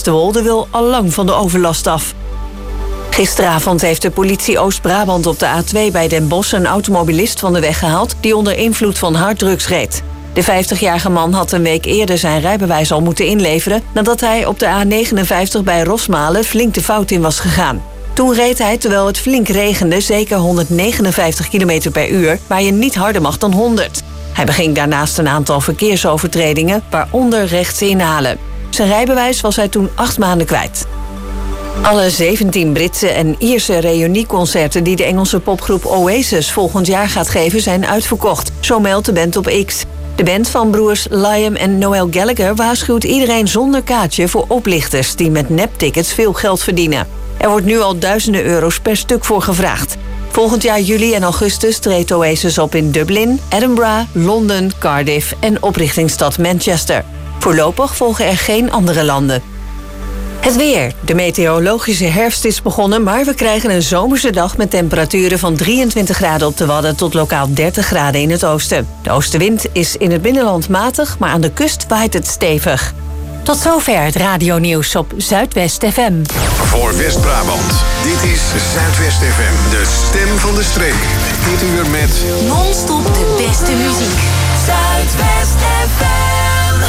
Westerwolde wil al lang van de overlast af. Gisteravond heeft de politie Oost-Brabant op de A2 bij Den Bosch een automobilist van de weg gehaald die onder invloed van harddrugs reed. De 50-jarige man had een week eerder zijn rijbewijs al moeten inleveren nadat hij op de A59 bij Rosmalen flink de fout in was gegaan. Toen reed hij, terwijl het flink regende, zeker 159 km per uur, waar je niet harder mag dan 100. Hij beging daarnaast een aantal verkeersovertredingen, waaronder rechts inhalen. Zijn rijbewijs was hij toen 8 maanden kwijt. Alle 17 Britse en Ierse reunieconcerten die de Engelse popgroep Oasis volgend jaar gaat geven zijn uitverkocht. Zo meldt de band op X. De band van broers Liam en Noel Gallagher waarschuwt iedereen zonder kaartje voor oplichters die met neptickets veel geld verdienen. Er wordt nu al duizenden euro's per stuk voor gevraagd. Volgend jaar juli en augustus treedt Oasis op in Dublin, Edinburgh, Londen, Cardiff en oprichtingsstad Manchester. Voorlopig volgen er geen andere landen. Het weer. De meteorologische herfst is begonnen, maar we krijgen een zomerse dag met temperaturen van 23 graden op de Wadden tot lokaal 30 graden in het oosten. De oostenwind is in het binnenland matig, maar aan de kust waait het stevig. Tot zover het radionieuws op Zuidwest FM. Voor West-Brabant, dit is Zuidwest FM, de stem van de streek. Dit uur met non-stop de beste muziek. Zuidwest FM.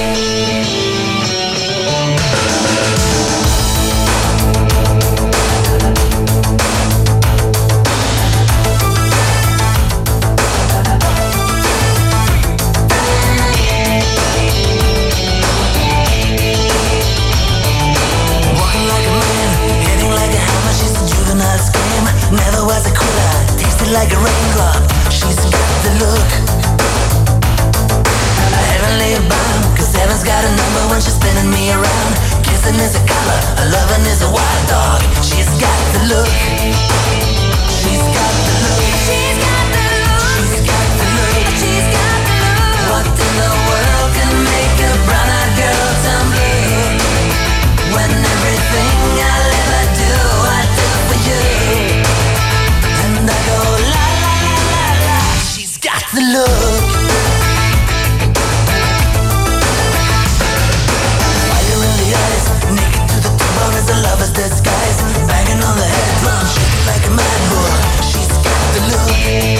Never was a quitter, tasted like a raindrop. She's got the look. Heavenly bound, cause heaven's got a number when she's spinning me around. Kissing is a color, a loving is a wild dog. She's got the look. She's got the look. She's got the look. She's got the look. She's got the look. What in the world can make a brown-eyed girl turn blue? When everything I'll ever do, I do for you. And I go la la la la la. She's got the look. Fire in the eyes, naked to the bone as a lover's disguise. Banging on the head drum, shaking like a mad bull. She's got the look.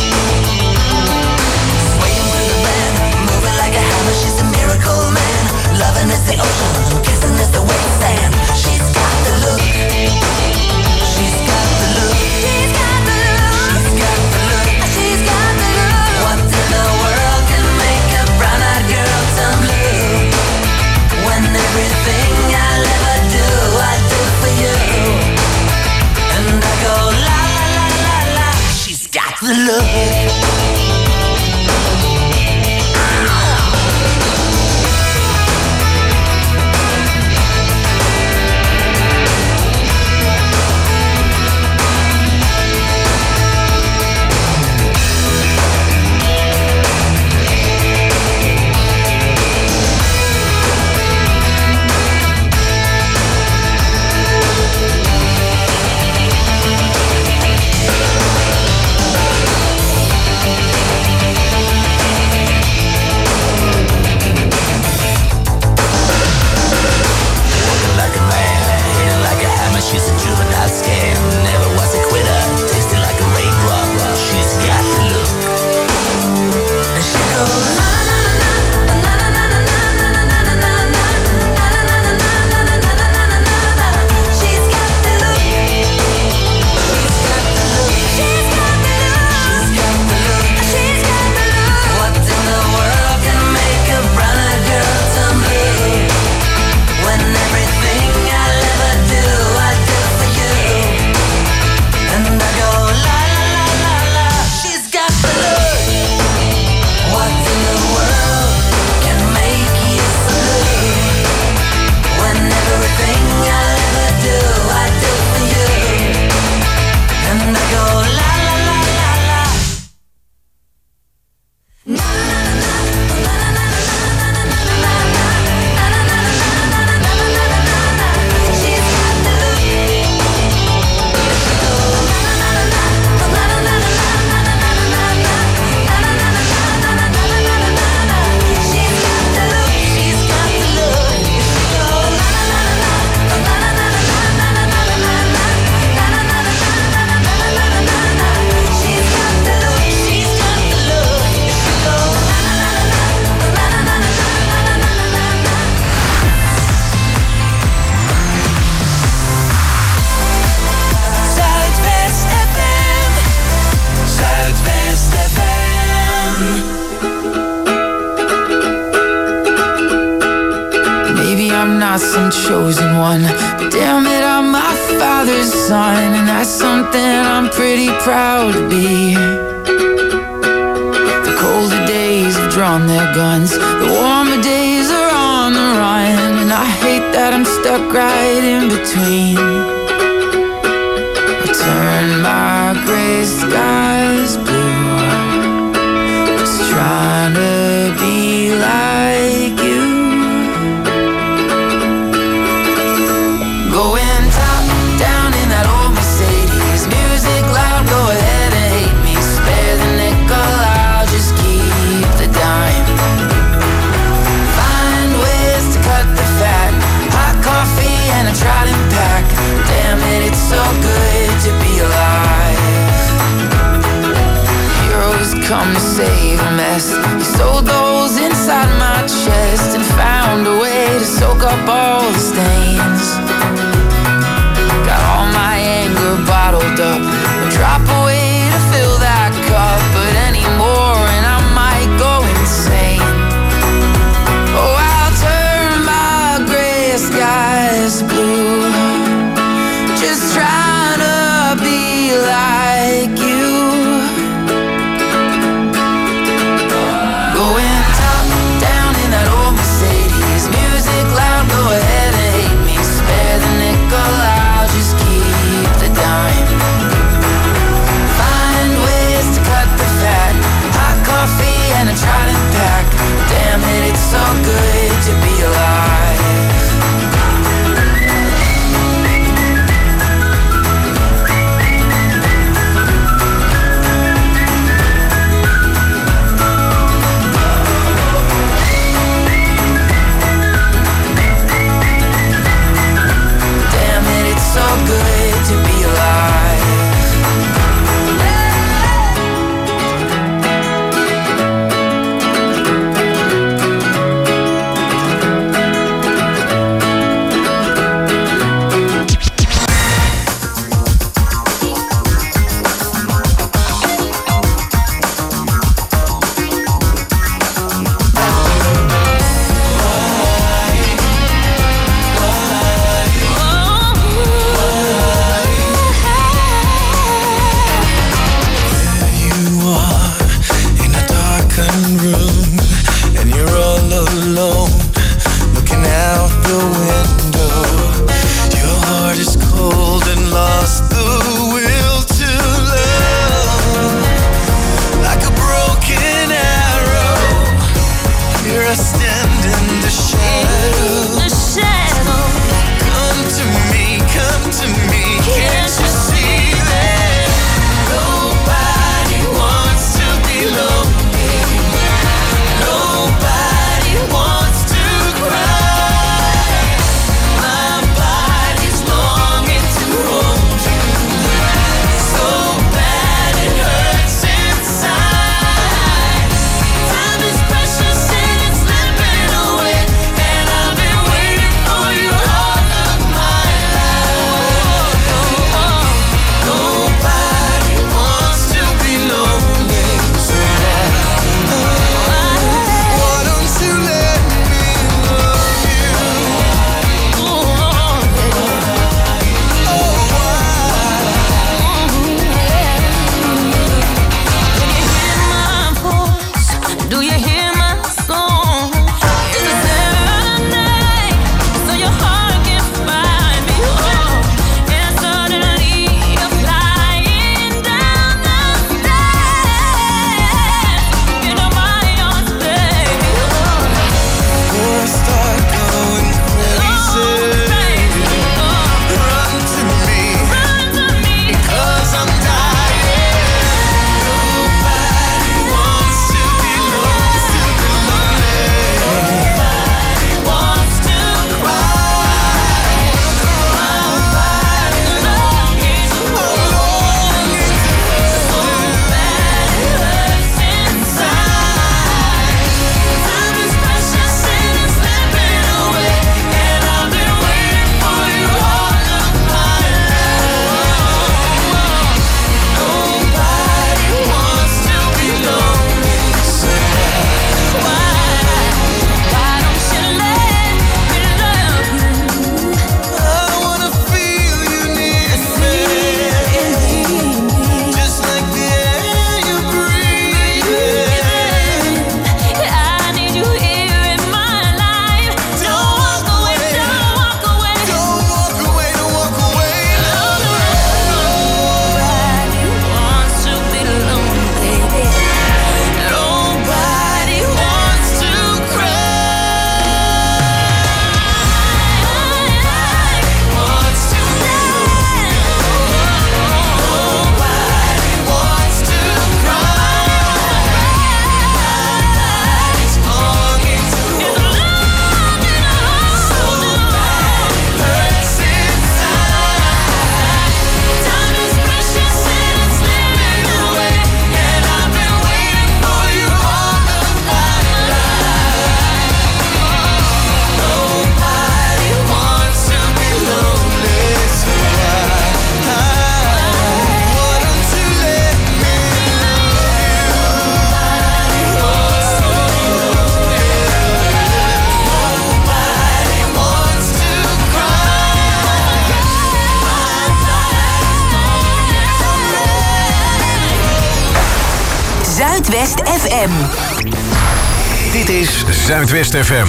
Swaying through the band, moving like a hammer. She's a miracle man. Loving is the ocean, kissing is the wet sand. She's got the look. She's got the look. She's got the look. She's got the look. She's got the look. What in the world can make a brown-eyed girl turn blue? When everything I'll ever do, I do for you. And I go la la la la la. She's got the look. chosen one. But damn it, I'm my father's son, and that's something I'm pretty proud to be. The colder days have drawn their guns, the warmer days are on the run, and I hate that I'm stuck right in between. I turn my gray skies blue, just trying to be like you. Going top down in that old Mercedes, music loud, go ahead and hate me. Spare the nickel, I'll just keep the dime. Find ways to cut the fat, hot coffee and a Trident pack. Damn it, it's so good to be alive. Heroes come to save a mess. You sold those inside my Zuidwest FM. Dit is Zuidwest FM.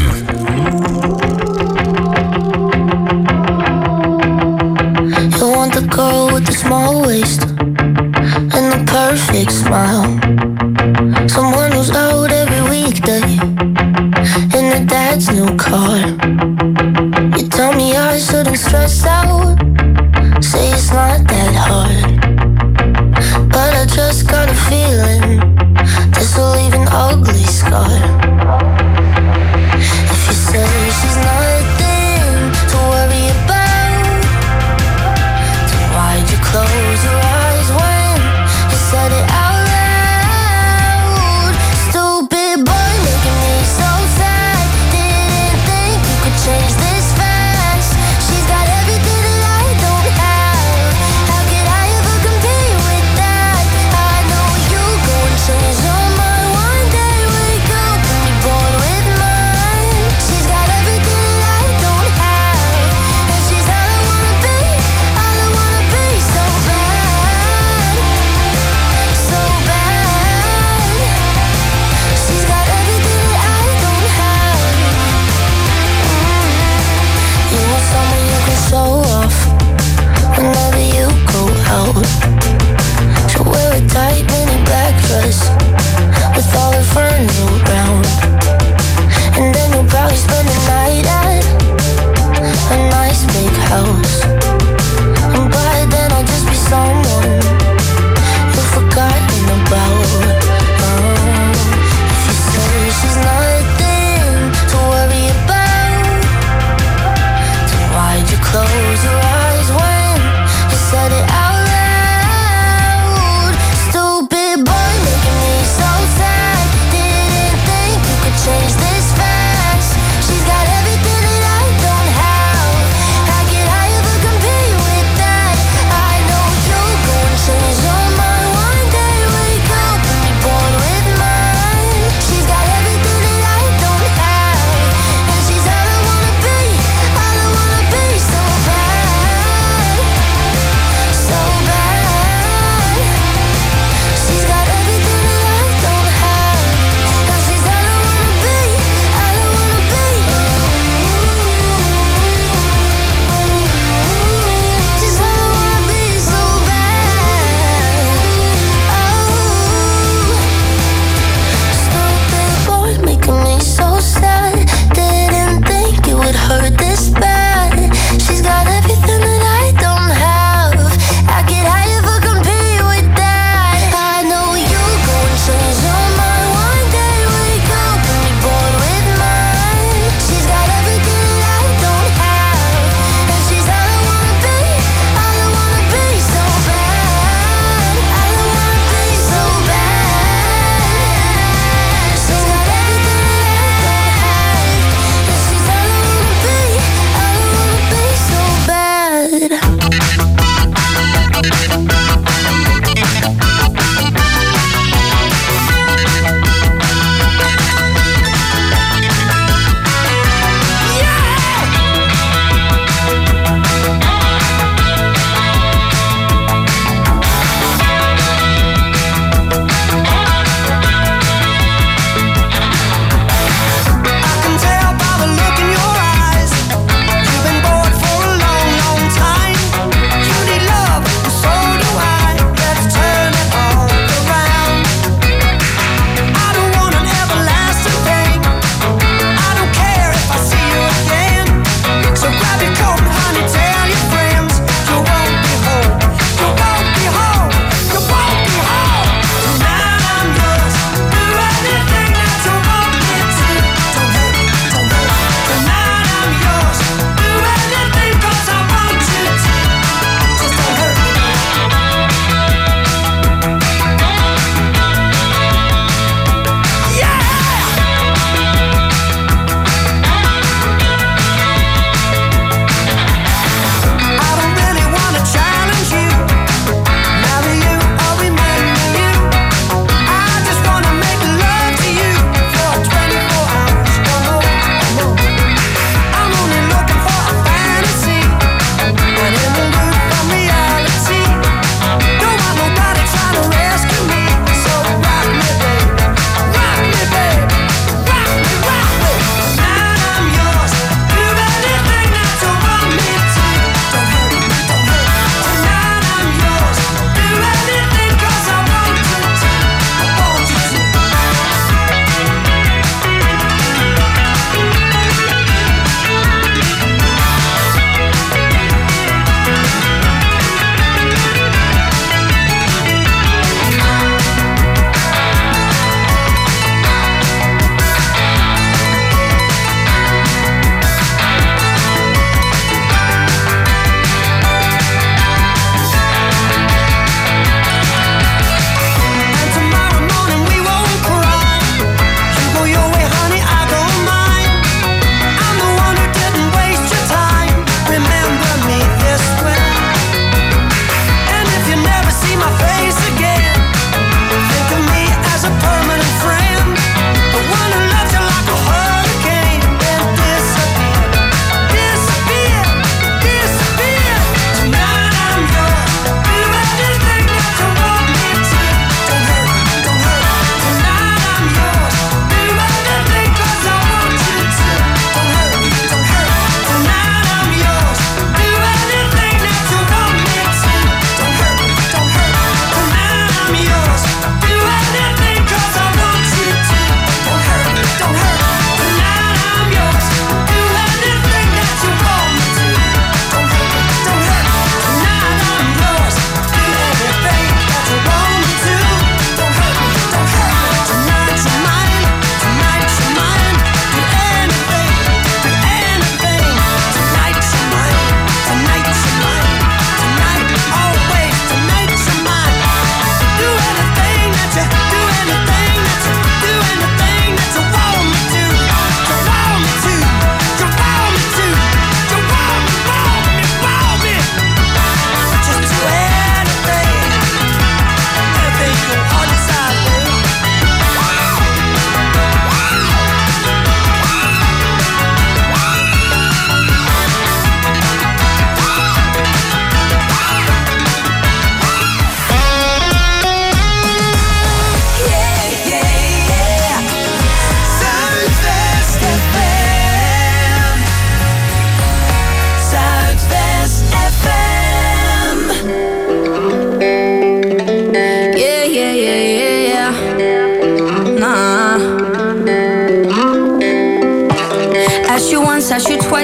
You want the girl with the small waist and the perfect smile. Someone who's out every weekday in their dad's new car. You tell me I shouldn't stress out, say it's not that hard. But I just got a feeling this will leave an ugly scar. If you say she's nothing to worry about, then why'd you close your eyes when you said it out loud? Stupid boy making me so sad. Didn't think you could change this fast. She's got everything that I don't have. How could I ever compete with that? I know you go and change your mind one day. Wake up and be bored with mine. She's got everything that I don't have, and she's all I wanna be, all I wanna be. So bad, so bad. She's got everything that I don't have. You want someone you can show off whenever you go out. She'll wear a tight mini black dress with all her friends around, and then you'll probably spend the night at a nice big house. And by then I'll just be someone you've forgotten about. If you say she's nothing to worry about, then why'd you close your eyes when you said it out loud? Stupid boy making me so sad. Didn't think you could change this fast. She's got everything that I don't have.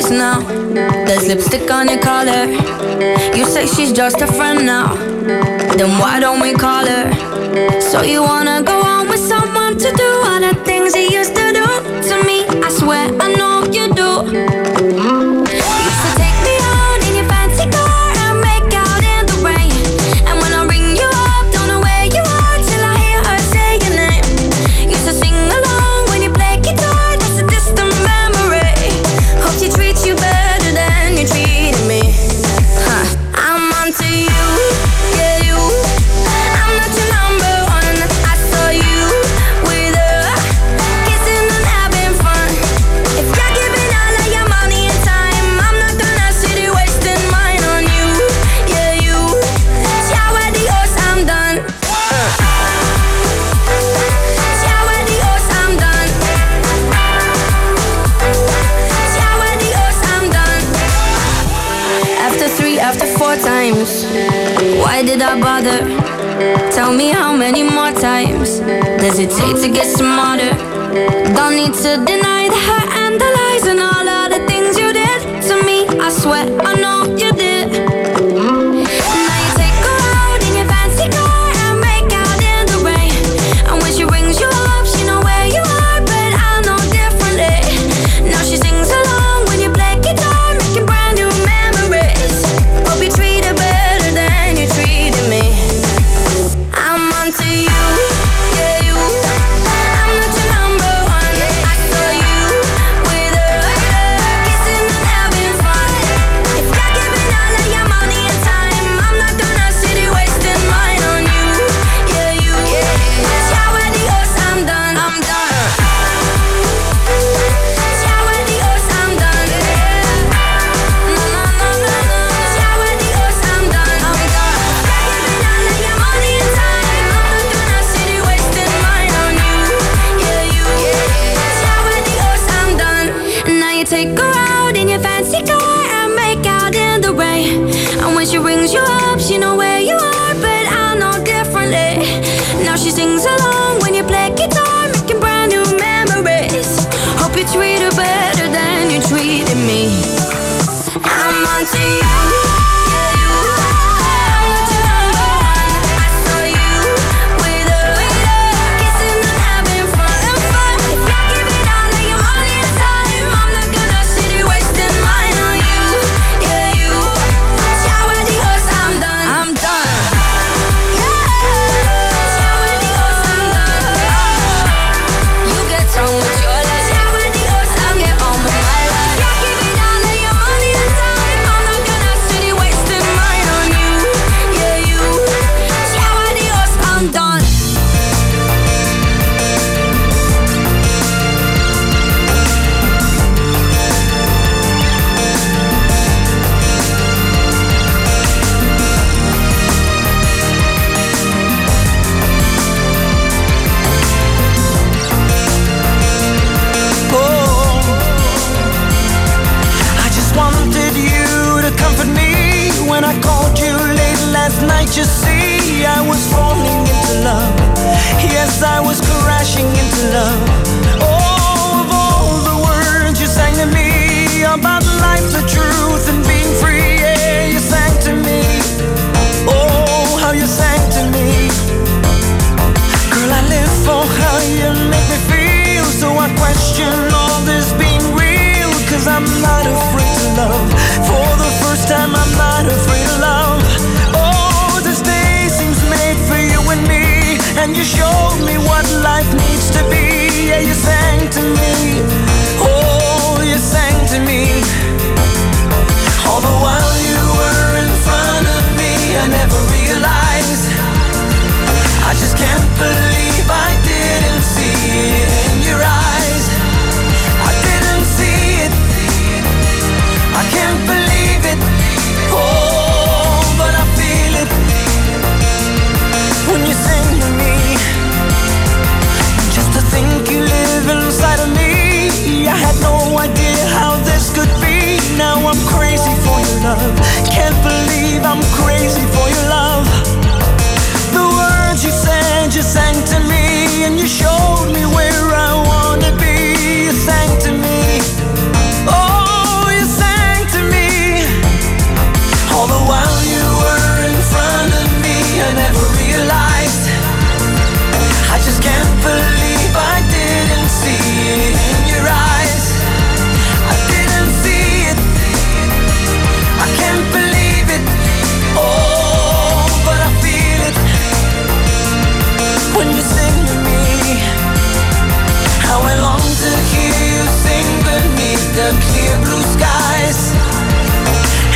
face now. There's lipstick on your collar. You say she's just a friend now. Then why don't we call her? So you wanna go on with someone to do all the things he used to do to me? I swear I know you do. You used to take me out in your fancy car and make out in the rain. And when I ring you up, don't know where you are till I hear her say your name. Used to sing along when you play guitar, that's a distant memory. Hope she treats you better than you treated me. I'm onto you, yeah you. I'm not your number one. I saw you with her, kissing and having fun. If you're giving all of your money and time, I'm not gonna sit here wasting mine on you, yeah you. Ciao adios, I'm done. Ciao adios, I'm done. Ciao adios, I'm done. After 3, after 4 times, why did I bother? Tell me how many more times does it take to get smarter? Don't need to deny the hurt and the lies and all of the things you did to me. I swear I know you did. Now you take her out in your fancy car and make out in the rain. And when she rings you up, she know where you are, but I know differently. Now she sings along when you play guitar, making brand new memories. Hope you treat her better than you treated me. I'm onto you, yeah you. I'm not your number one. I saw you with her, kissing and having fun. If you're giving all of your money and time, I'm not gonna sit here wasting mine on you, yeah you. Ciao adios, I'm done. I'm done. Ciao adios, I'm done. No, no, no, no, no. Ciao adios, I'm done. I'm done. If you're giving all of your money and time, I'm not gonna sit here wasting mine on you, yeah you. Ciao adios, I'm done. Now you take her out in your fancy car and make out in the rain. And when she rings you up, she know where you are, but I know differently. Now she sings along when you play guitar, making brand new memories. Hope you treat her better than you treated me. I'm onto you, yeah you. I'm not your number one. I saw you with her, kissing and having fun. If you're giving all of your money and time, I'm not gonna sit here wasting mine on you, yeah you. Ciao adios, I'm done. I'm done. Ciao adios, I'm done. You get on with your life. Ciao adios, I'll get on with my life. You're giving all of your money and time, I'm not gonna sit here wasting mine on you, yeah you. Ciao adios, I'm done. I just wanted you to comfort me when I called you late last night. You see, I was falling into love. Yes, I was crashing into love. Oh, of all the words you sang to me about life, the truth, and being free, yeah, you sang to me. Oh, how you sang to me. Girl, I live for how you make me feel. So I question all this being real, 'cause I'm not afraid to love. For the first time, I'm not afraid of love. Oh, this day seems made for you and me, and you showed me what life needs to be. Yeah, you sang to me. Oh, you sang to me.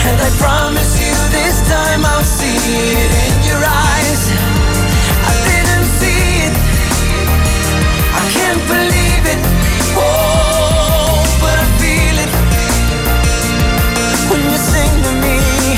And I promise you this time I'll see it in your eyes. I didn't see it, I can't believe it. Oh, but I feel it when you sing to me.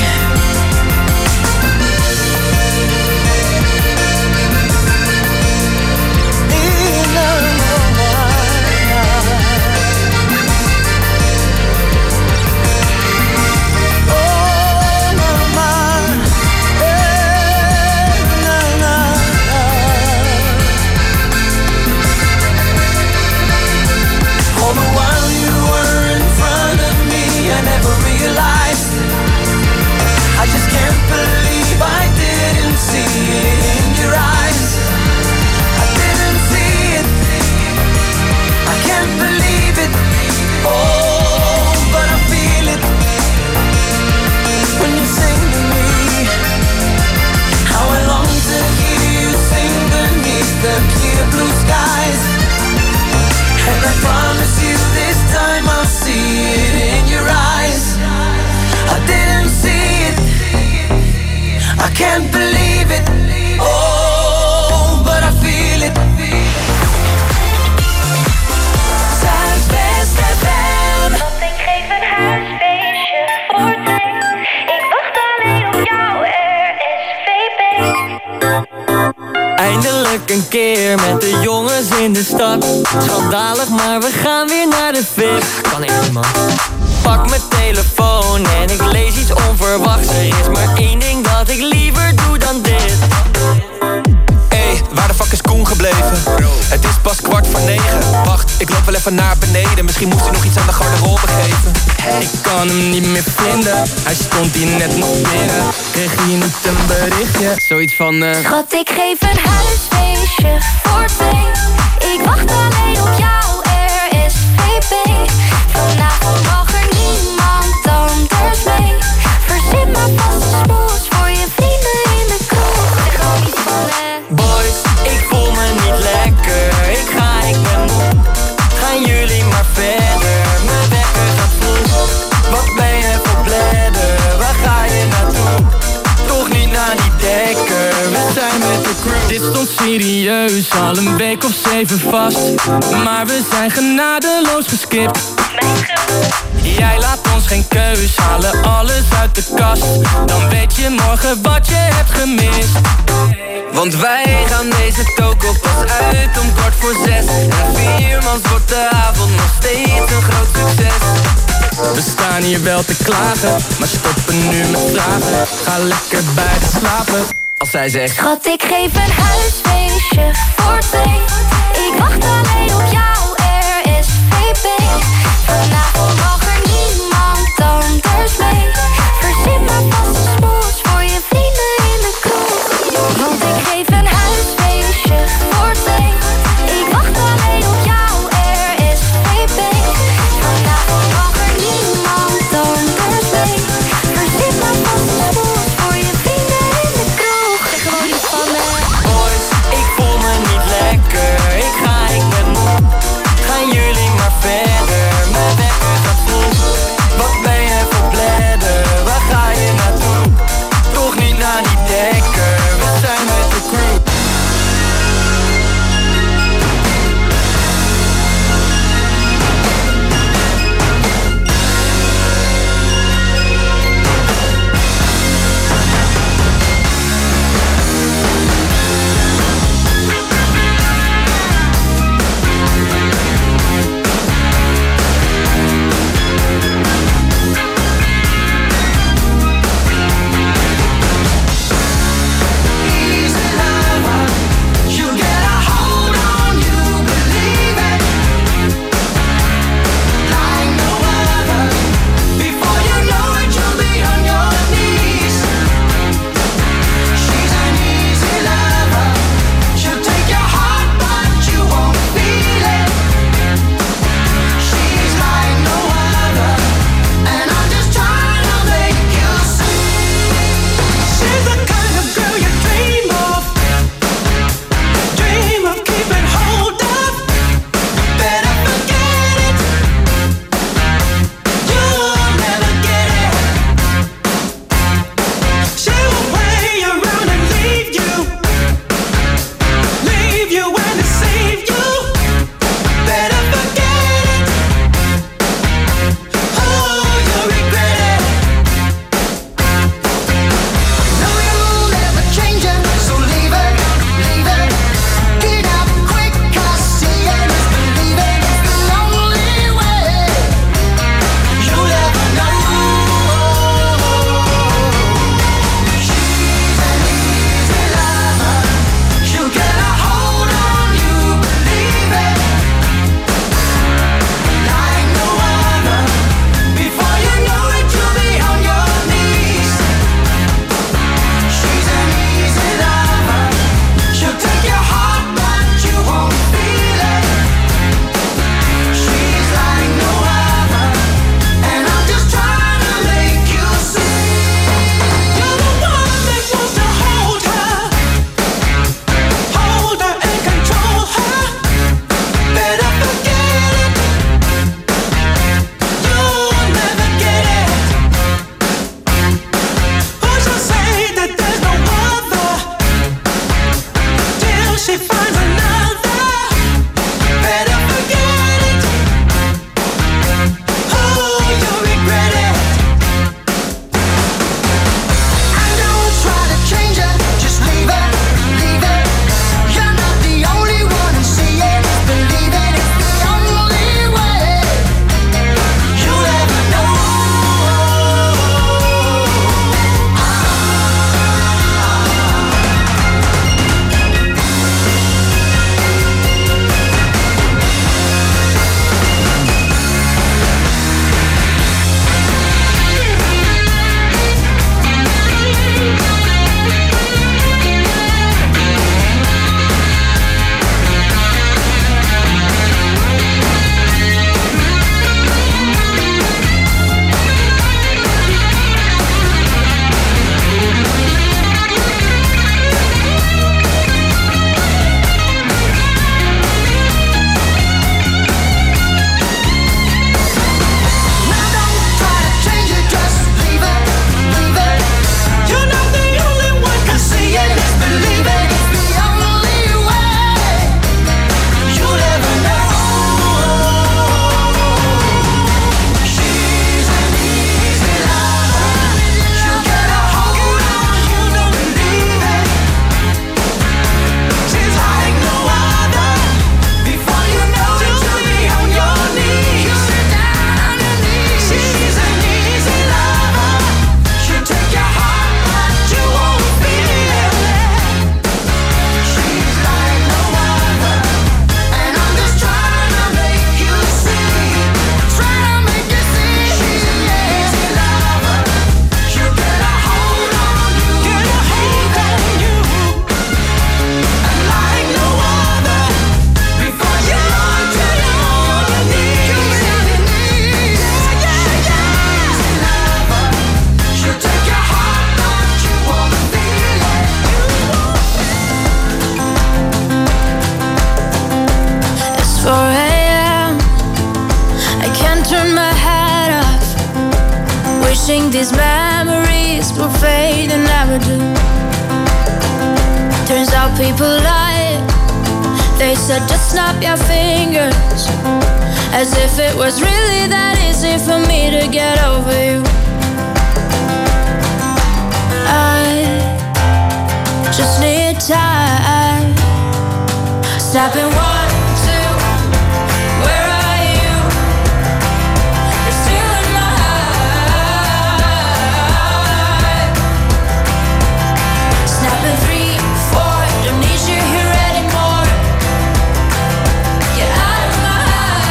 I just can't believe I didn't see it in your eyes. I didn't see it, I can't believe it. Oh, but I feel it when you sing to me. How I long to hear you sing beneath the clear blue skies. And I promise you this time I'll see it in your eyes. I didn't see it, I can't believe it. Oh, but I feel it. Zuidwest FM. Want ik geef een huisfeestje voor twee. Ik wacht alleen op jou, RSVP. Eindelijk een keer met de jongens in de stad. Schandalig, maar we gaan weer naar de VIP. Kan echt niet, man. Pak mijn telefoon en ik lees iets onverwachts. Er is maar één ding dat ik liever doe dan dit. Hey, waar de fuck is Koen gebleven? Het is pas 8:45. Wacht, ik loop wel even naar beneden. Misschien moest hij nog iets aan de garderobe geven. Ik kan hem niet meer vinden. Hij stond hier net nog binnen. Kreeg hier niet een berichtje. Zoiets van Schat, ik geef een huisfeestje voor twee. Ik wacht alleen op jou, RSVP. Vanavond mag er niemand anders mee. Verzin maar vast een smoes voor je vrienden in de kroeg. Zeg gewoon iets van boys, ik voel me niet lekker. Ik ben moe. Gaan jullie maar verder. Mijn wekker gaat vroeg. Wat ben je voor bladder? Waar ga je naartoe? Toch niet naar die dekker. We zijn met de crew. Dit stond serieus, al een week of 7 vast. Maar we zijn genadeloos geskipt. Jij laat ons geen keus, halen alles uit de kast. Dan weet je morgen wat je hebt gemist. Want wij gaan deze toko pas uit om 6:15. En 4 mans wordt de avond nog steeds een groot succes. We staan hier wel te klagen, maar stoppen nu met vragen. Ga lekker bij de slapen, als zij zegt: Schat, ik geef een huisfeestje voor twee. Ik wacht alleen op jou, RSVP. Vanavond mag er niemand anders mee. Verzin maar vast een smoes voor je vrienden in de kroeg. Want ik geef een huisfeestje voor twee. Ik wacht alleen op jou, RSVP. Vanavond mag er niemand anders mee. Verzin maar vast een smoes voor je vrienden in de kroeg. Zeg gewoon iets van boys, ik voel me niet lekker. Ik ben moe. Gaan jullie maar verder. Mijn wekker gaat vroeg. Wat ben je voor bladder? these memories will fade and never do. Turns out people lie. They said just snap your fingers, as if it was really that easy for me to get over you. I just need time. Snapping 1, 2, where are you? You're still in my heart. Snapping 3, 4, don't need you here anymore. Get out of my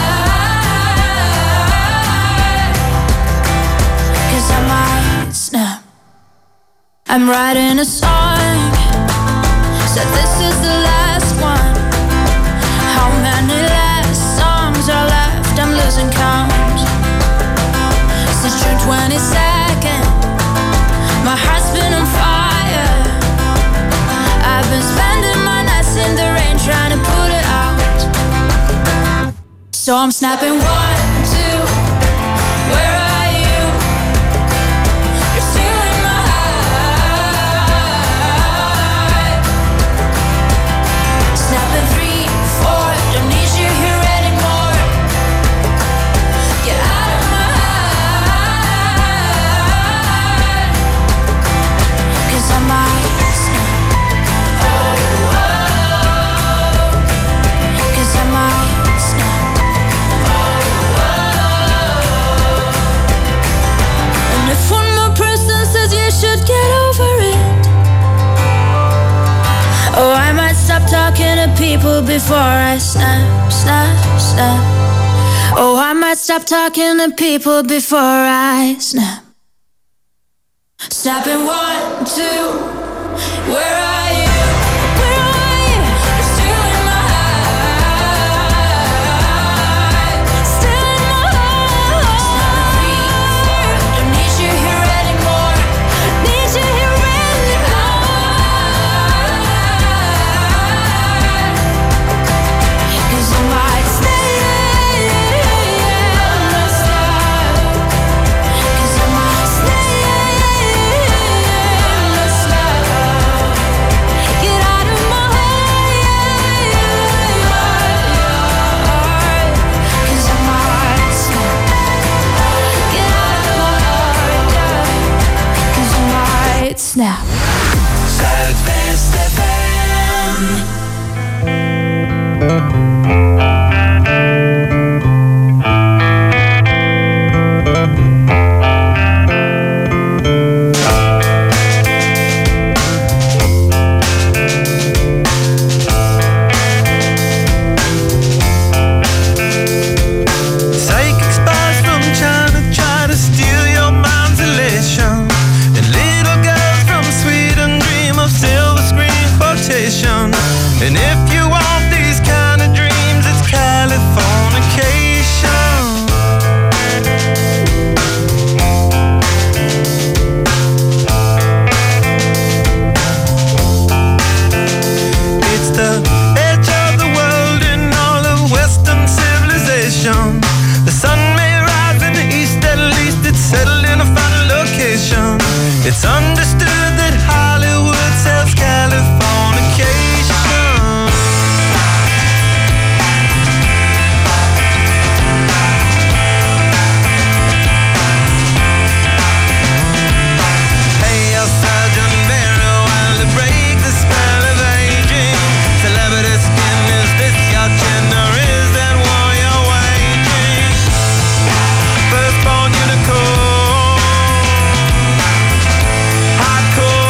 heart. 'Cause I might snap. I'm writing a song, said this is the last one. How many last songs are left? I'm losing count. Since June 22nd, my heart's been on fire. I've been spending my nights in the rain trying to put it out. So I'm snapping 1, 2, where are you? You're still in my heart. Snapping 3, 4, don't need you here anymore. Get out of my heart. 'Cause I might snap. 'Cause I might snap. And if one more person says you should get over it, oh, I might stop talking to people before I snap, snap, snap. Oh, I might stop talking to people before I snap. Snapping 1, 2, where are you? Where are you? You're still in my heart. Still in my heart. Snapping 3, 4, don't need you here anymore. Need you here anymore. 'Cause I might stay and stop. 'Cause I might stay and stop. Get out of my heart. 'Cause I might snap. Get out of my heart. 'Cause I might snap. Zuidwest FM. Psychic spies from China try to steal your mind's elation, and little girls from Sweden dream of silver screen quotation. And if you want these kind of dreams, it's Californication. It's the edge of the world in all of Western civilization. The sun may rise in the east, at least it's settled in a final location. It's understood that Hollywood sells Californication. Hey, your surgeon very well to break the spell of aging. Celebrity skin, is this your chin or is that war you're waging? Firstborn unicorn, hardcore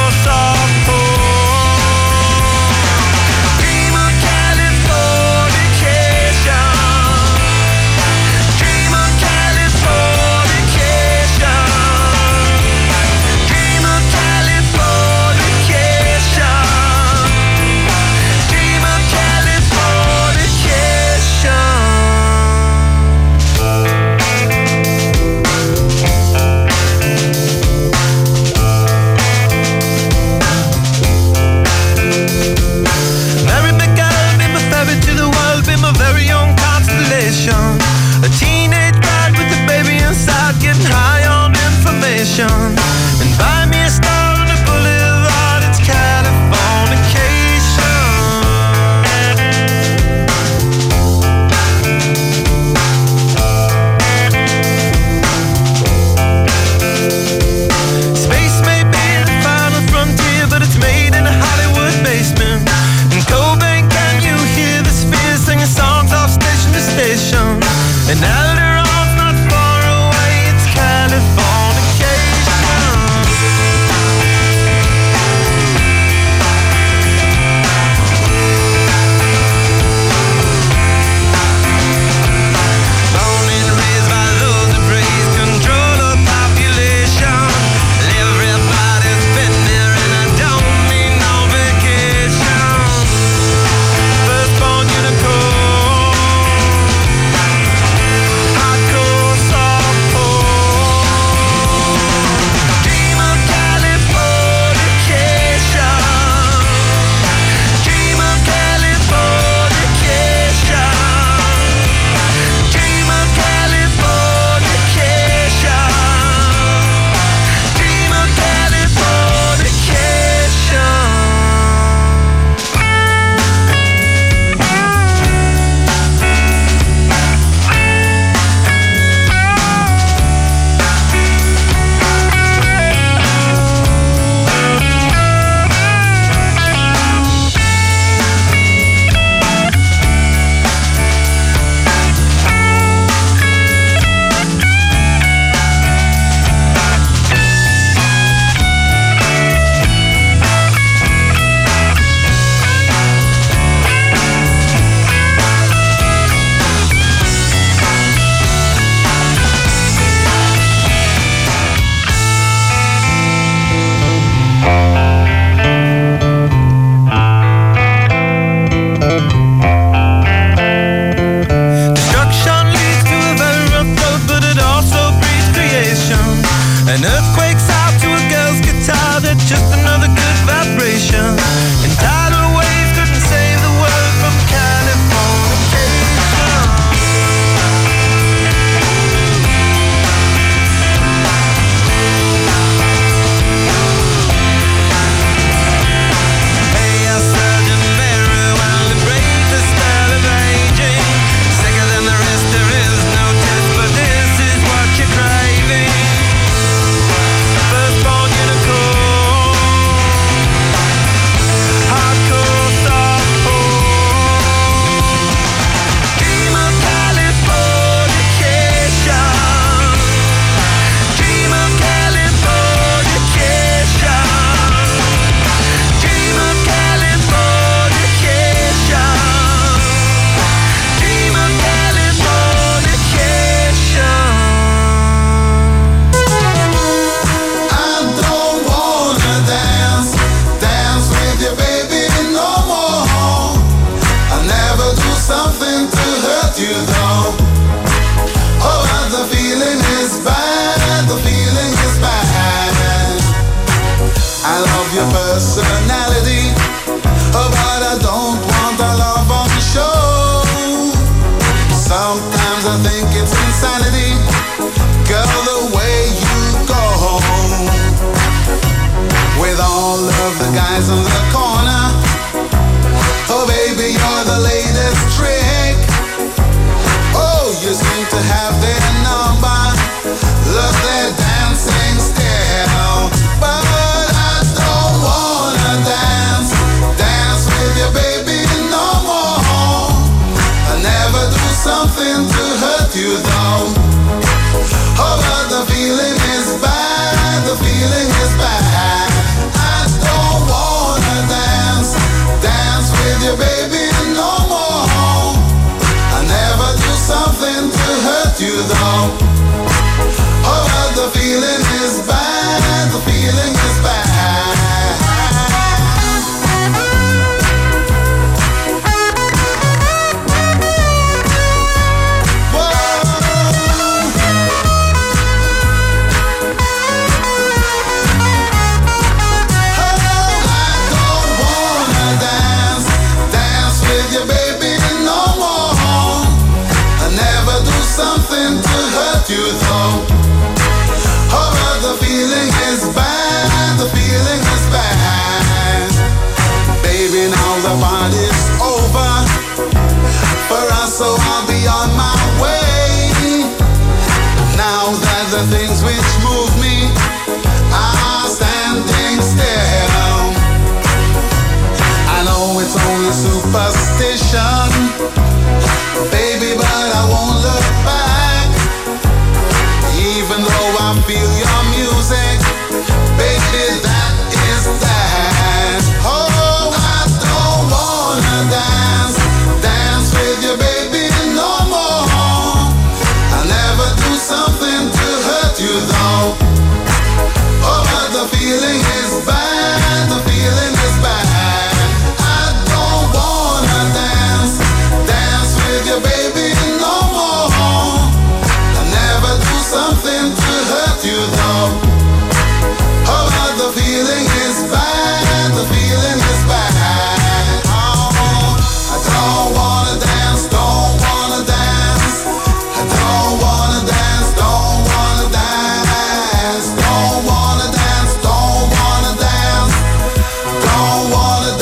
I love your personality, but I don't want a love on the show. Sometimes I think it's insanity, girl, the way you go. With all of the guys in the corner, oh baby, you're the latest trick. Oh, you seem to have their number, look, they're dancing still. But I don't wanna dance with you, baby, no more. I never do something to hurt you though. Oh, but the feeling is bad, the feeling is bad. I don't wanna dance with you, baby, no more. I never do something to hurt you though. Oh, but the feeling is bad, the feeling is bad. Something to hurt you though. Oh, but the feeling is bad, the feeling is bad. Baby, now the party's over for us, so I'll be on my way. Now that the things which move me are standing still. I know it's only superstition, baby, but I won't look back. Even though I feel your music, baby, that is that. Oh, I don't wanna dance with you, baby, no more. I never do something to hurt you though. Oh, but the feeling is bad, the feeling is bad. I don't wanna dance with you, baby, no more. I never do something to hurt you though. Oh, but the feeling is bad, the feeling is bad. Oh, I don't wanna dance, don't wanna dance. I don't wanna dance, don't wanna dance. Don't wanna dance, don't wanna dance. Don't wanna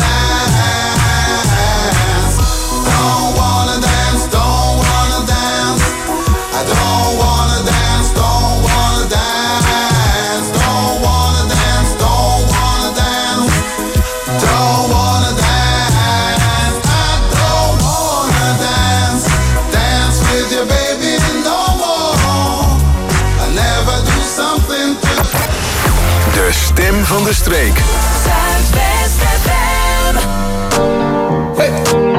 dance. Don't wanna dance, don't wanna dance. I don't wanna dance, don't wanna dance. Don't wanna dance, don't wanna dance. Don't wanna dance. I don't wanna dance with you, baby, no more. I never do something to... De stem van de streek. Zuidwest FM. Hey.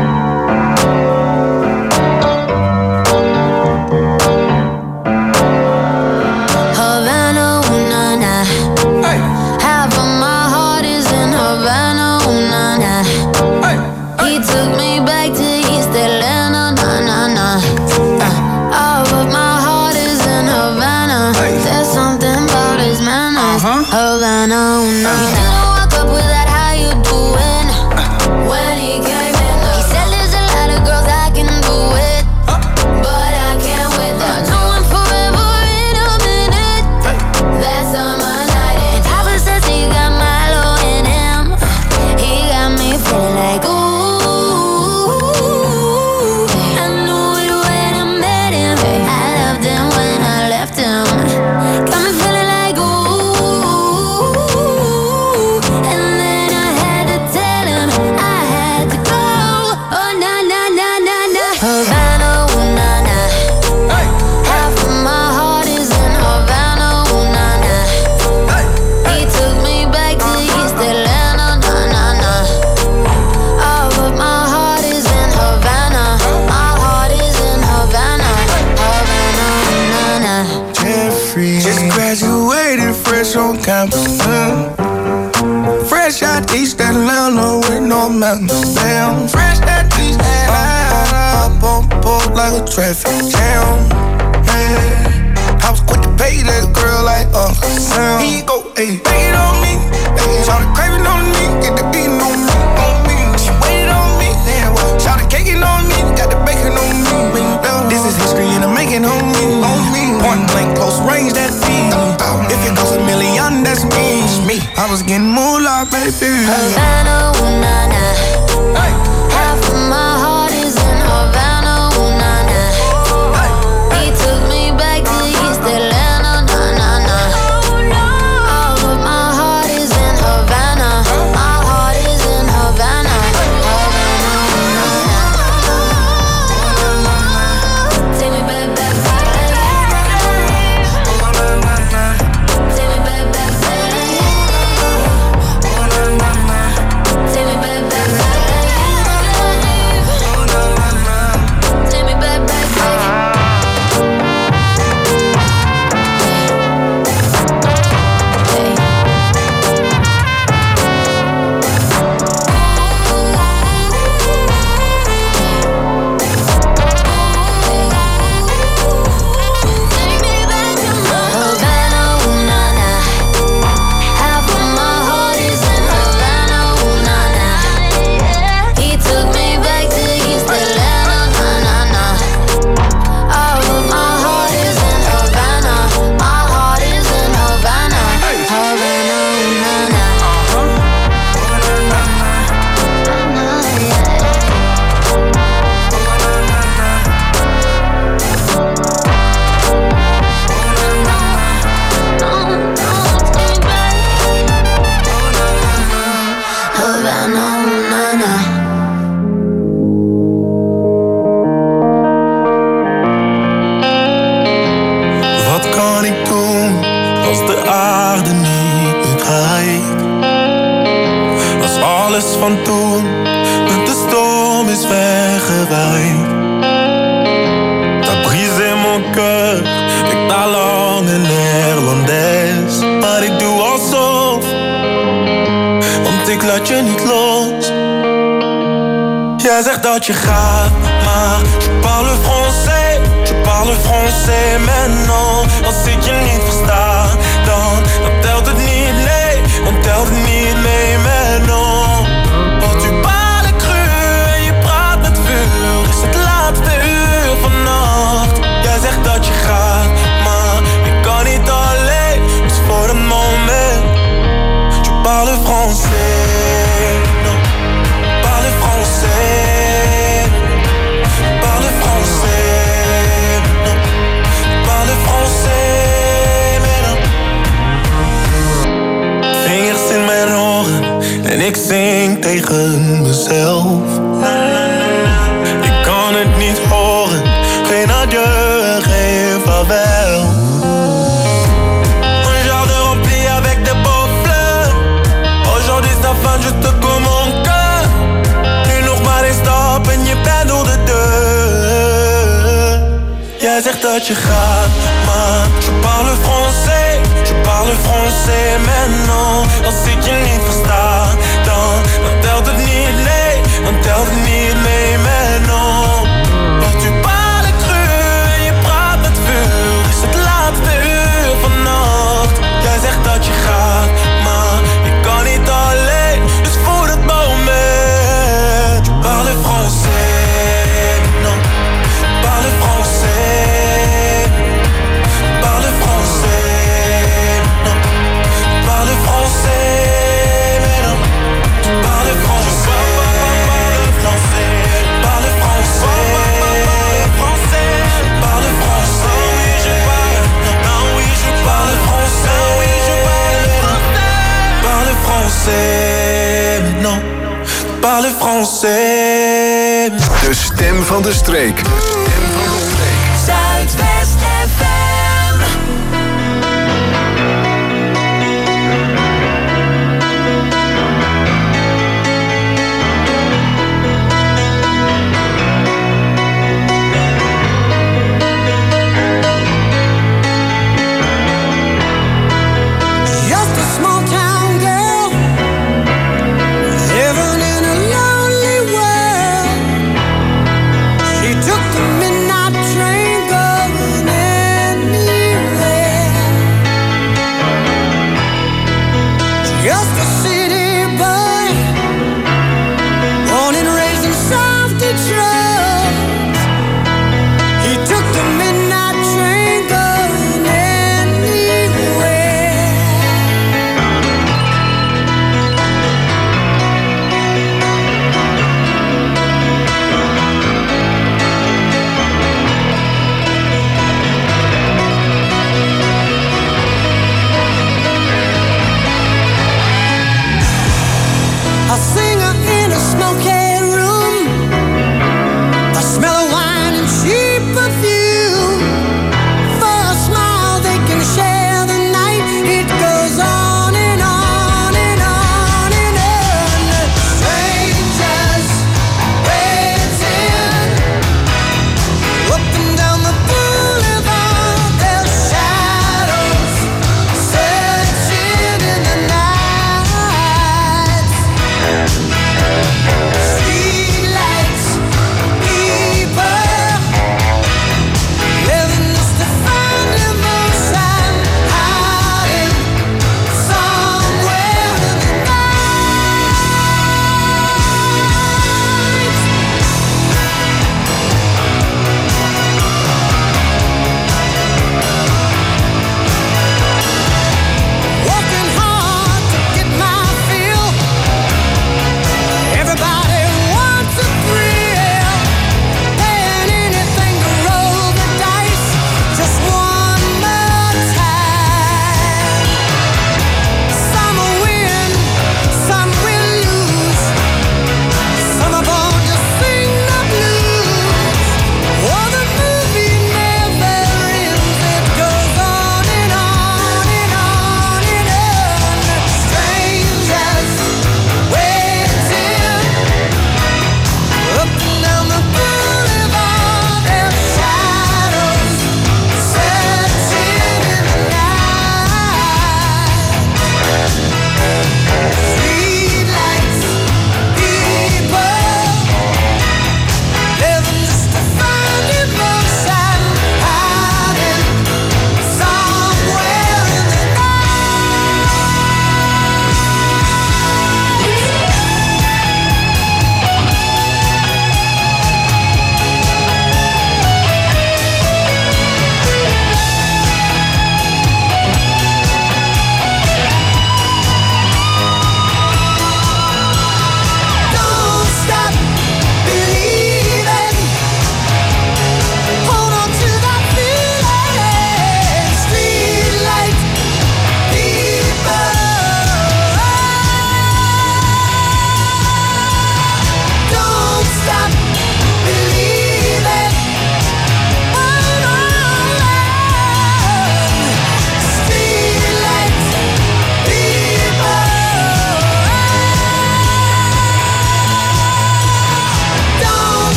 Havana, ooh, na, na. Hey. Half of my heart is in Havana, ooh, na, na. Hey. He took me back to East Atlanta, na, na, na. All of my heart is in Havana. Hey. There's something about his manners. Havana, ooh, na, na. He didn't walk up with that, how you doing? When he came in, he said there's a lot of girls I can do it, but I can't with that. No one forever in a minute. That's on my night. And Papa says he got Milo in him. He got me feeling like ooh. I knew it when I met him. I loved him when I left him. Got me feeling like ooh. And then I had to tell him I had to go. Oh, na, na, na, na, na. Havana, ooh, na, na. Half of my heart is in Havana, ooh, na, na. He took me back to East Atlanta, na, na, na. All of my heart is in Havana. My heart is in Havana. Havana, ooh, na, na. Jeffrey just graduated fresh on campus. Fresh out East Atlanta with no mountains. Damn, fresh out East Atlanta. Up on board like a traffic jam. Yeah. I was quick to pay that girl like Sam. He go, ayy, pay it on me. Ayy, moolah, baby. Havana, ooh, na, na. Hey. Half of my heart is in Havana, ooh, na, na. He took me back to East Atlanta, na, na, na. All of my heart is in Havana. My heart is in Havana. Havana, ooh, na, na. Take me back, back, back. Take me back, back, back. Take me back, back, back. Take me back, back, Havana, ooh, na, na. Half of my heart is in Havana, ooh, na, na. He took me back to East Atlanta, na, na, na. All of my heart is in Havana. My heart is in Havana. Havana, ooh, na, na. Havana, ooh, na, na. Wat kan ik doen als de aarde niet meer draait? Als alles van toen met de storm is weggewaaid. T'as brisé mon cœur, ik taal lang in Nederlands. Maar ik doe alsof, want ik laat je niet los. Jij zegt dat je gaat, maar je parle français. Je parle français maintenant. Als ik je niet versta, dan telt het niet, nee. Dan telt het niet mee, maintenant. Want tu parles cru en je praat met vuur. Is het laatste uur vannacht. Jij zegt dat je gaat, maar ik kan niet alleen. Dus voor een moment. Je parle français, non. Parle français. Parle français, non. Parle français, mais non. Vingers in mijn oren en ik zing tegen mezelf. Ik kan het niet horen, geen adieu, geen vaarwel. Un jardin rempli avec des beaux fleurs. Aujourd'hui c'est la fin, juste comme mon cœur. Nu nog maar één stap en je bent door de deur. Jij zegt dat je gaat, maar je parle français. Je parle français maintenant. Als ik je niet versta, dan telt het niet, nee. Dan telt het niet mee, maintenant. Want tu parles cru en je praat met vuur. Is het laatste uur vannacht. Jij zegt dat je gaat, maar ik kan niet alleen. Dus voor het moment. Je parle français, non. Parle français. Parle français, non. Parle français, mais non. Parle français. Parle français. Parle français. Oui, je parle. Non, oui, je parle français. Oui, je parle. Parle français, non. Parle français. De stem van de streek. Zuidwest FM. Just a small town girl living in a lonely world. She took the midnight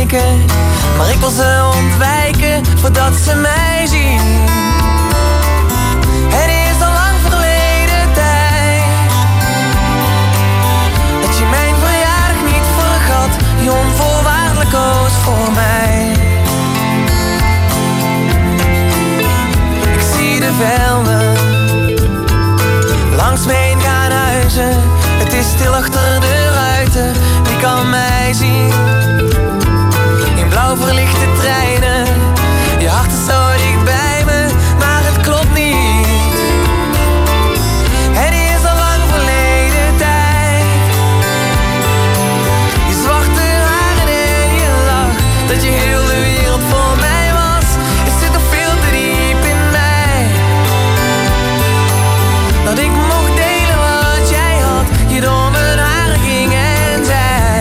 kijken, maar ik wil ze ontwijken voordat ze mij zien. Het is al lang verleden tijd dat je mijn verjaardag niet vergat, je onvoorwaardelijk koos voor mij. Ik zie de velden langs me heen gaan huizen. Het is stil achter de ruiten, wie kan mij zien? In blauw verlichte treinen, je hart is zo dicht bij me, maar het klopt niet. Het is al lang verleden tijd. Je zwarte haren en je lach, dat je heel de wereld voor mij was. Het zit nog veel te diep in mij, dat ik mocht delen wat jij had, je door mijn haren ging en zei.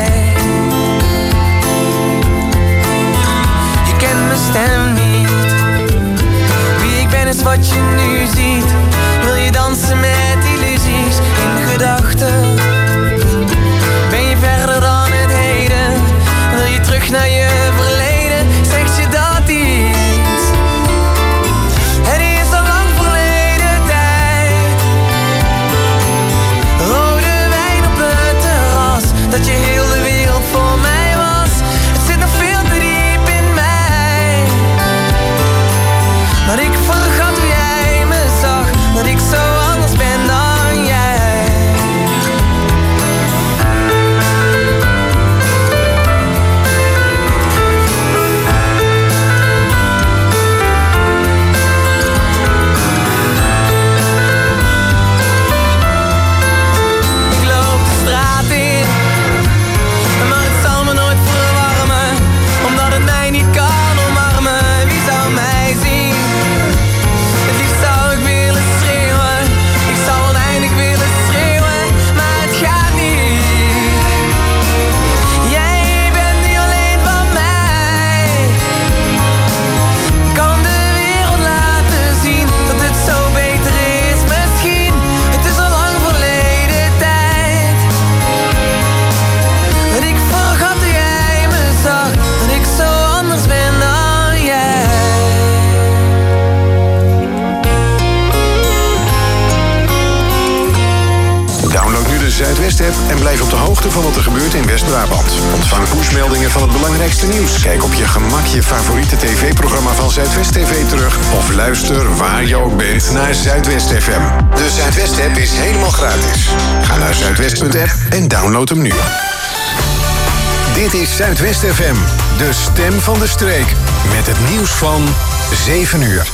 Je kent mijn stem niet, wie ik ben is wat je nu ziet. Wil je dansen met illusies in gedachten? Ben je verder dan het heden? Wil je terug naar je verleden? Zeg je dat iets? Het is al lang verleden tijd. Rode wijn op het terras, dat je heel de wereld voor mij was. Het zit nog veel te diep in mij, dat ik vergat hoe jij me zag, dat ik zo anders ben dan jij. Ik loop de straat in, maar het zal me nooit verwarmen, omdat het mij niet kan omarmen. Wie zou mij zien? Het liefst zou ik willen schreeuwen, ik zou oneindig willen schreeuwen, maar het gaat niet. Jij bent nu alleen van mij. Kan de wereld laten zien dat het zo beter is misschien. Het is al lang verleden tijd, dat ik vergat hoe jij me zag, dat ik zo anders ben dan jij. Download nu de Zuidwest-app en blijf op de hoogte van wat er gebeurt in West-Brabant. Ontvang pushmeldingen van het belangrijkste nieuws. Kijk op je gemak je favoriete tv-programma van Zuidwest TV terug. Of luister waar je ook bent naar Zuidwest FM. De Zuidwest-app is helemaal gratis. Ga naar zuidwest.app en download hem nu. Dit is Zuidwest FM, de stem van de streek. Met het nieuws van 7 uur.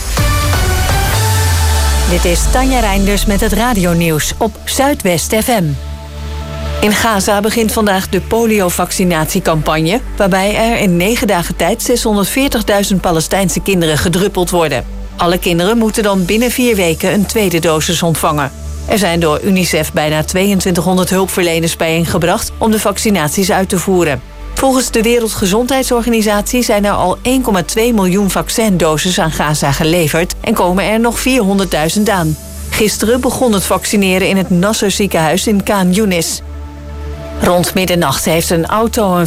Dit is Tanja Reinders met het radionieuws op Zuidwest FM. In Gaza begint vandaag de poliovaccinatiecampagne, waarbij er in 9 dagen tijd 640.000 Palestijnse kinderen gedruppeld worden. Alle kinderen moeten dan binnen 4 weken een tweede dosis ontvangen. Er zijn door UNICEF bijna 2200 hulpverleners bijeengebracht om de vaccinaties uit te voeren. Volgens de Wereldgezondheidsorganisatie zijn er al 1,2 miljoen vaccindoses aan Gaza geleverd en komen er nog 400.000 aan. Gisteren begon het vaccineren in het Nasser ziekenhuis in Khan Younis. Rond middernacht heeft een auto een